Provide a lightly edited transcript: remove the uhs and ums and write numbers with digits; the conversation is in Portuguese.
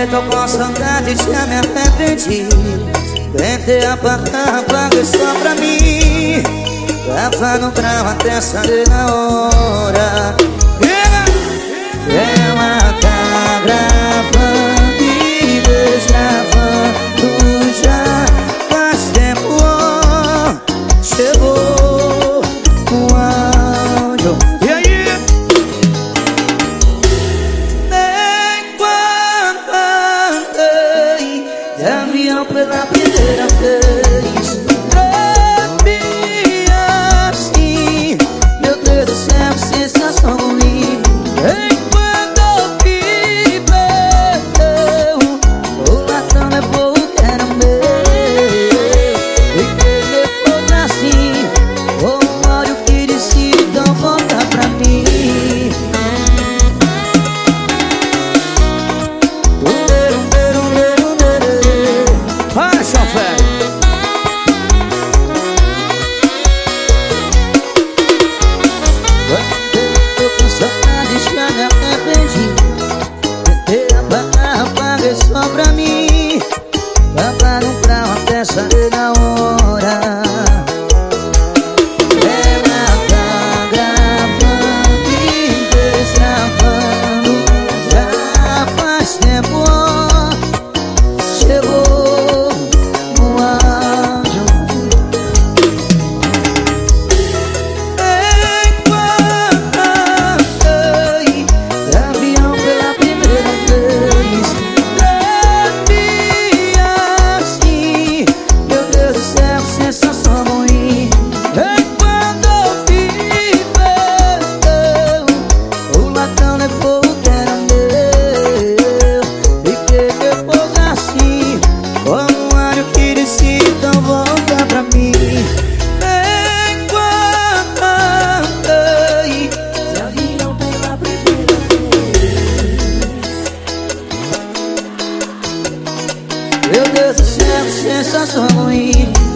tô com saudade, já me arrependi. Tentei apagar, apaguei só pra mim. Tava no grau até sair na hora. Ela tá gravando e desgravando já faz tempo. Chegou o áudio. E aí? Nem quando andei de avião pela primeira vez, tremi assim. Meu Deus do céu, que sensação ruim. Enquanto eu vi o latão levou o que era meu. E depois assim, o ódio que disse, então volta pra mim. Vai, chofé. Eu com saudade, já me arrependi. Tentei apagar, apaguei só pra mim. Tava no grau até sair na hora. Ela tá gravando e desgravando já faz tempo. Chegou o áudio. Enquanto andei de avião pela primeira vez, tremi assim. Meu Deus do céu, que sensação ruim. Enquanto eu vi o latão levou o que era meu. Fiquei depois assim, como um alho que disse, então volta pra mim. Enquanto andei de avião pela primeira vez, meu Deus do céu, que sensação ruim.